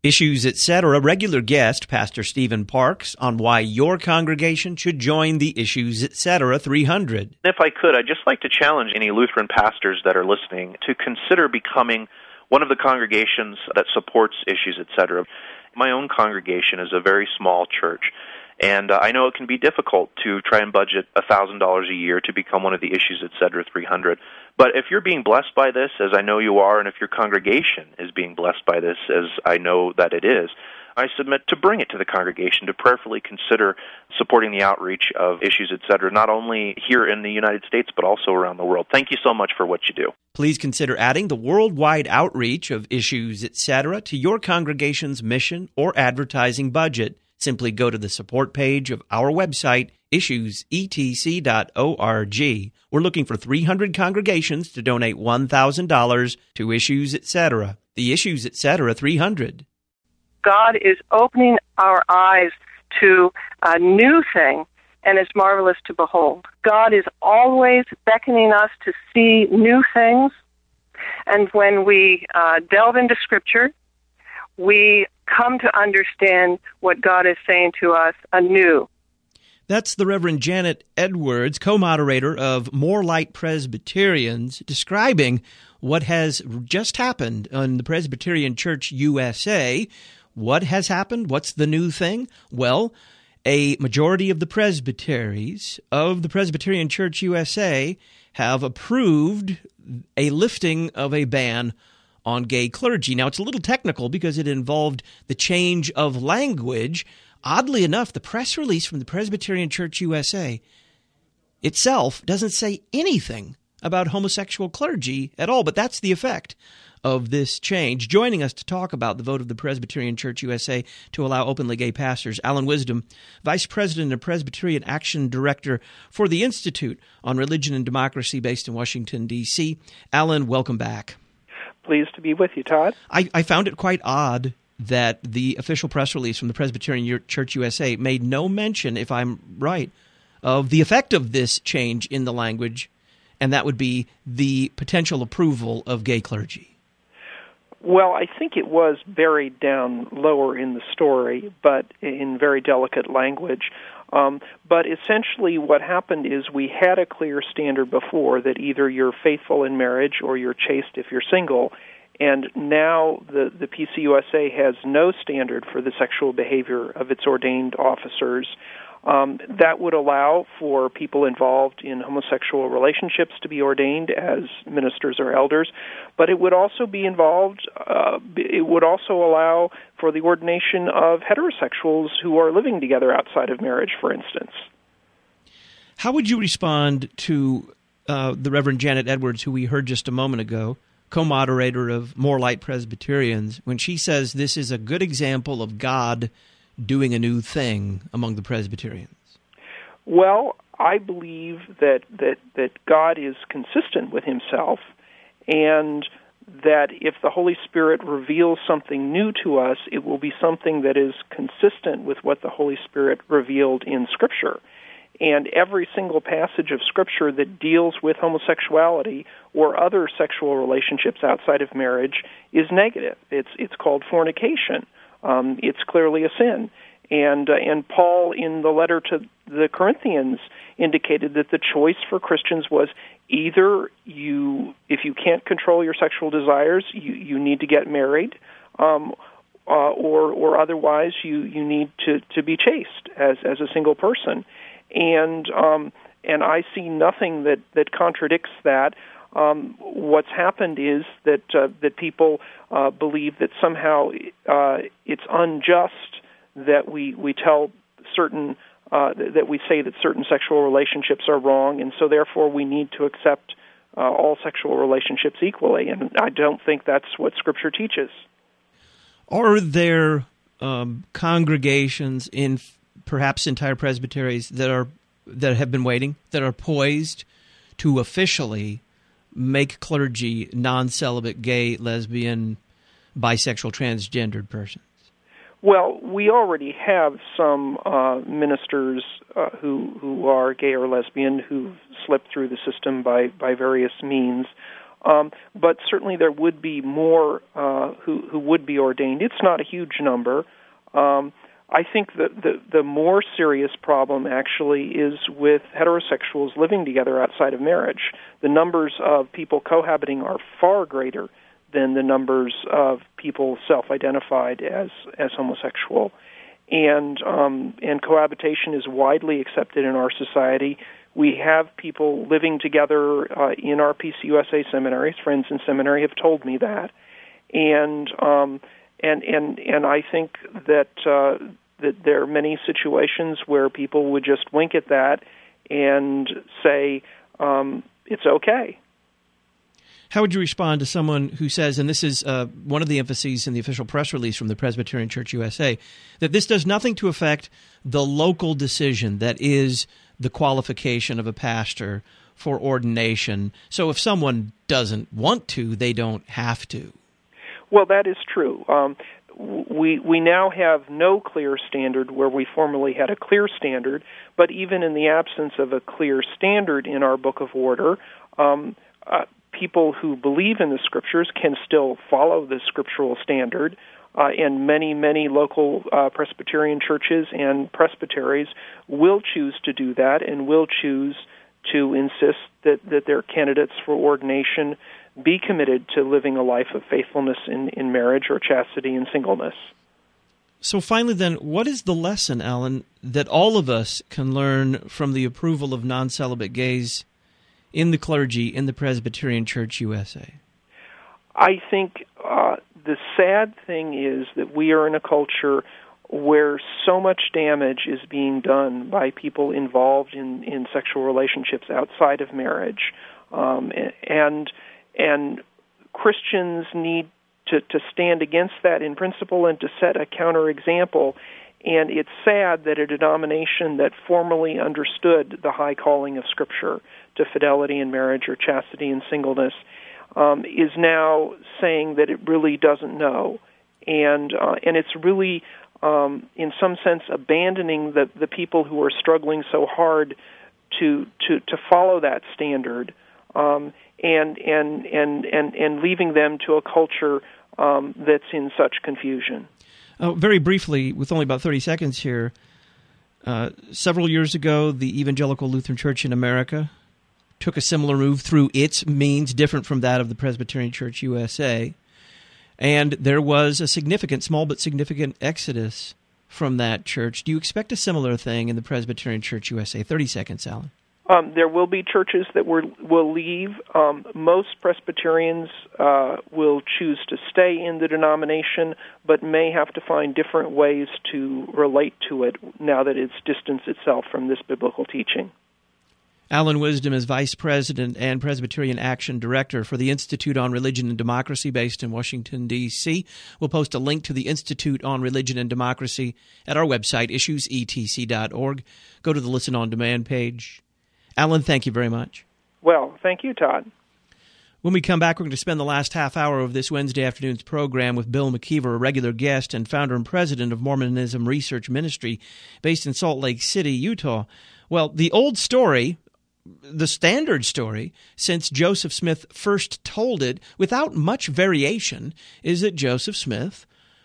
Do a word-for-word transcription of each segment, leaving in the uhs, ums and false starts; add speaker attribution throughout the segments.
Speaker 1: Issues, et cetera. Regular guest, Pastor Stephen Parks, on why your congregation should join the Issues, et cetera. three hundred.
Speaker 2: If I could, I'd just like to challenge any Lutheran pastors that are listening to consider becoming one of the congregations that supports Issues, et cetera. My own congregation is a very small church, and uh, I know it can be difficult to try and budget one thousand dollars a year to become one of the Issues, et cetera. three hundred. But if you're being blessed by this, as I know you are, and if your congregation is being blessed by this, as I know that it is, I submit to bring it to the congregation to prayerfully consider supporting the outreach of Issues, et cetera, not only here in the United States, but also around the world. Thank you so much for what you do.
Speaker 1: Please consider adding the worldwide outreach of Issues, et cetera, to your congregation's mission or advertising budget. Simply go to the support page of our website, issues e t c dot org. We're looking for three hundred congregations to donate one thousand dollars to Issues, et cetera. The Issues, et cetera. three hundred.
Speaker 3: God is opening our eyes to a new thing, and it's marvelous to behold. God is always beckoning us to see new things, and when we uh, delve into Scripture, we come to understand what God is saying to us anew.
Speaker 1: That's the Reverend Janet Edwards, co-moderator of More Light Presbyterians, describing what has just happened in the Presbyterian Church U S A. What has happened? What's the new thing? Well, a majority of the presbyteries of the Presbyterian Church U S A have approved a lifting of a ban on gay clergy. Now, it's a little technical because it involved the change of language. Oddly enough, the press release from the Presbyterian Church U S A itself doesn't say anything about homosexual clergy at all, but that's the effect of this change. Joining us to talk about the vote of the Presbyterian Church U S A to allow openly gay pastors, Alan Wisdom, Vice President and Presbyterian Action Director for the Institute on Religion and Democracy based in Washington, D C Alan, welcome back.
Speaker 4: Pleased to be with you, Todd.
Speaker 1: I, I found it quite odd that the official press release from the Presbyterian Church U S A made no mention, if I'm right, of the effect of this change in the language, and that would be the potential approval of gay clergy.
Speaker 4: Well, I think it was buried down lower in the story, but in very delicate language. Um, but essentially what happened is we had a clear standard before that either you're faithful in marriage or you're chaste if you're single. And now the, the P C U S A has no standard for the sexual behavior of its ordained officers. Um, that would allow for people involved in homosexual relationships to be ordained as ministers or elders, but it would also be involved, uh, it would also allow for the ordination of heterosexuals who are living together outside of marriage, for instance.
Speaker 1: How would you respond to uh, the Reverend Janet Edwards, who we heard just a moment ago, co-moderator of More Light Presbyterians, when she says this is a good example of God doing a new thing among the Presbyterians?
Speaker 4: Well, I believe that, that, that God is consistent with himself, and that if the Holy Spirit reveals something new to us, it will be something that is consistent with what the Holy Spirit revealed in Scripture. And every single passage of Scripture that deals with homosexuality or other sexual relationships outside of marriage is negative. It's, it's called fornication. Um, it's clearly a sin. And uh, and Paul, in the letter to the Corinthians, indicated that the choice for Christians was either you, if you can't control your sexual desires, you, you need to get married, um, uh, or or otherwise you, you need to, to be chaste as, as a single person. And um, and I see nothing that, that contradicts that. Um, what's happened is that uh, that people uh, believe that somehow uh, it's unjust that we, we tell certain uh, that we say that certain sexual relationships are wrong, and so therefore we need to accept uh, all sexual relationships equally. And I don't think that's what Scripture teaches.
Speaker 1: Are there um, congregations in perhaps entire presbyteries that are that have been waiting, that are poised to officially make clergy non-celibate, gay, lesbian, bisexual, transgendered persons?
Speaker 4: Well, we already have some uh, ministers uh, who who are gay or lesbian who've slipped through the system by, by various means. Um, but certainly there would be more uh, who, who would be ordained. It's not a huge number. Um, I think that the, the more serious problem actually is with heterosexuals living together outside of marriage. The numbers of people cohabiting are far greater than the numbers of people self-identified as, as homosexual. And um, and cohabitation is widely accepted in our society. We have people living together uh, in our P C U S A seminaries. Friends in seminary have told me that, and um, and and and I think that uh, that there are many situations where people would just wink at that and say um, it's okay.
Speaker 1: How would you respond to someone who says, and this is uh, one of the emphases in the official press release from the Presbyterian Church U S A, that this does nothing to affect the local decision that is the qualification of a pastor for ordination. So if someone doesn't want to, they don't have to.
Speaker 4: Well, that is true. Um, we we now have no clear standard where we formerly had a clear standard, but even in the absence of a clear standard in our Book of Order, um, uh, people who believe in the Scriptures can still follow the scriptural standard, uh, and many, many local uh, Presbyterian churches and presbyteries will choose to do that and will choose to insist that, that their candidates for ordination be committed to living a life of faithfulness in, in marriage or chastity and singleness.
Speaker 1: So finally then, what is the lesson, Alan, that all of us can learn from the approval of non-celibate gays in the clergy in the Presbyterian Church U S A?
Speaker 4: I think uh, the sad thing is that we are in a culture where so much damage is being done by people involved in, in sexual relationships outside of marriage. Um, and and Christians need to, to stand against that in principle and to set a counterexample. And it's sad that a denomination that formerly understood the high calling of Scripture to fidelity in marriage or chastity and singleness um, is now saying that it really doesn't know. And uh, and it's really, um, in some sense, abandoning the, the people who are struggling so hard to to, to follow that standard um, and, and, and, and, and leaving them to a culture um, that's in such confusion.
Speaker 1: Uh, very briefly, with only about thirty seconds here, uh, several years ago, the Evangelical Lutheran Church in America took a similar move through its means, different from that of the Presbyterian Church U S A, and there was a significant, small but significant exodus from that church. Do you expect a similar thing in the Presbyterian Church U S A? thirty seconds, Alan.
Speaker 4: Um, there will be churches that will, will leave. Um, most Presbyterians uh, will choose to stay in the denomination, but may have to find different ways to relate to it now that it's distanced itself from this biblical teaching.
Speaker 1: Alan Wisdom is Vice President and Presbyterian Action Director for the Institute on Religion and Democracy based in Washington, D C We'll post a link to the Institute on Religion and Democracy at our website, issues e t c dot org. Go to the Listen on Demand page. Alan, thank you very much.
Speaker 4: Well, thank you, Todd.
Speaker 1: When we come back, we're going to spend the last half hour of this Wednesday afternoon's program with Bill McKeever, a regular guest and founder and president of Mormonism Research Ministry based in Salt Lake City, Utah. Well, the old story, the standard story, since Joseph Smith first told it, without much variation, is that Joseph Smith,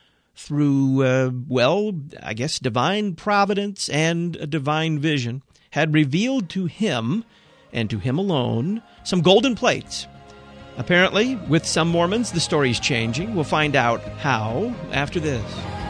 Speaker 1: through, uh, well, I guess divine providence and a divine vision, had revealed to him, and to him alone, some golden plates. Apparently, with some Mormons, the story's changing. We'll find out how after this.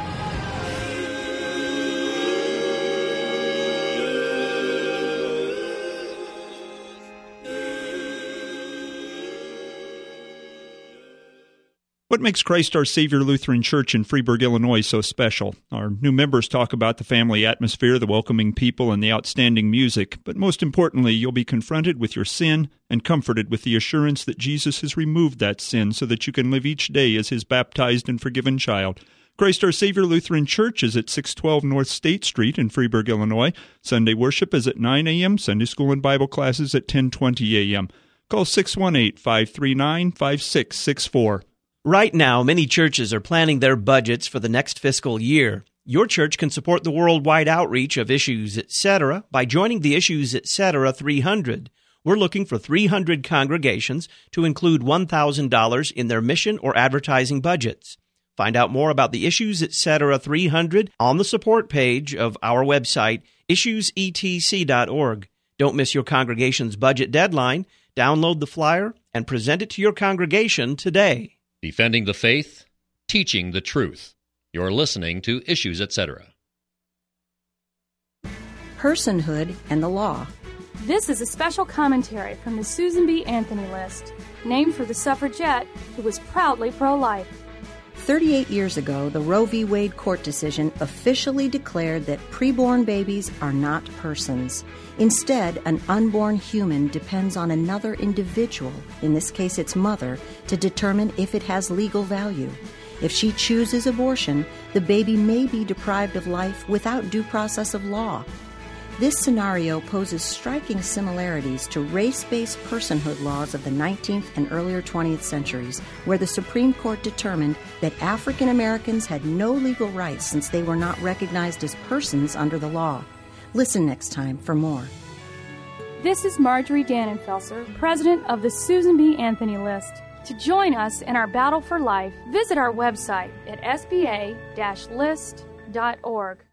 Speaker 5: What makes Christ Our Savior Lutheran Church in Freeburg, Illinois so special? Our new members talk about the family atmosphere, the welcoming people, and the outstanding music. But most importantly, you'll be confronted with your sin and comforted with the assurance that Jesus has removed that sin so that you can live each day as His baptized and forgiven child. Christ Our Savior Lutheran Church is at six twelve North State Street in Freeburg, Illinois. Sunday worship is at nine a.m., Sunday school and Bible classes at ten twenty a.m. Call six one eight, five three nine, five six six four.
Speaker 1: Right now, many churches are planning their budgets for the next fiscal year. Your church can support the worldwide outreach of Issues, et cetera by joining the Issues, et cetera three hundred. We're looking for three hundred congregations to include one thousand dollars in their mission or advertising budgets. Find out more about the Issues Etc. three hundred on the support page of our website, issues e t c dot org. Don't miss your congregation's budget deadline. Download the flyer and present it to your congregation today.
Speaker 6: Defending the faith, teaching the truth. You're listening to Issues Etc.
Speaker 7: Personhood and the Law.
Speaker 8: This is a special commentary from the Susan B. Anthony List, named for the suffragette who was proudly pro-life.
Speaker 7: thirty-eight years ago, the Roe v. Wade court decision officially declared that preborn babies are not persons. Instead, an unborn human depends on another individual, in this case its mother, to determine if it has legal value. If she chooses abortion, the baby may be deprived of life without due process of law. This scenario poses striking similarities to race-based personhood laws of the nineteenth and earlier twentieth centuries, where the Supreme Court determined that African Americans had no legal rights since they were not recognized as persons under the law. Listen next time for more.
Speaker 8: This is Marjorie Dannenfelser, president of the Susan B. Anthony List. To join us in our battle for life, visit our website at s b a dash list dot org.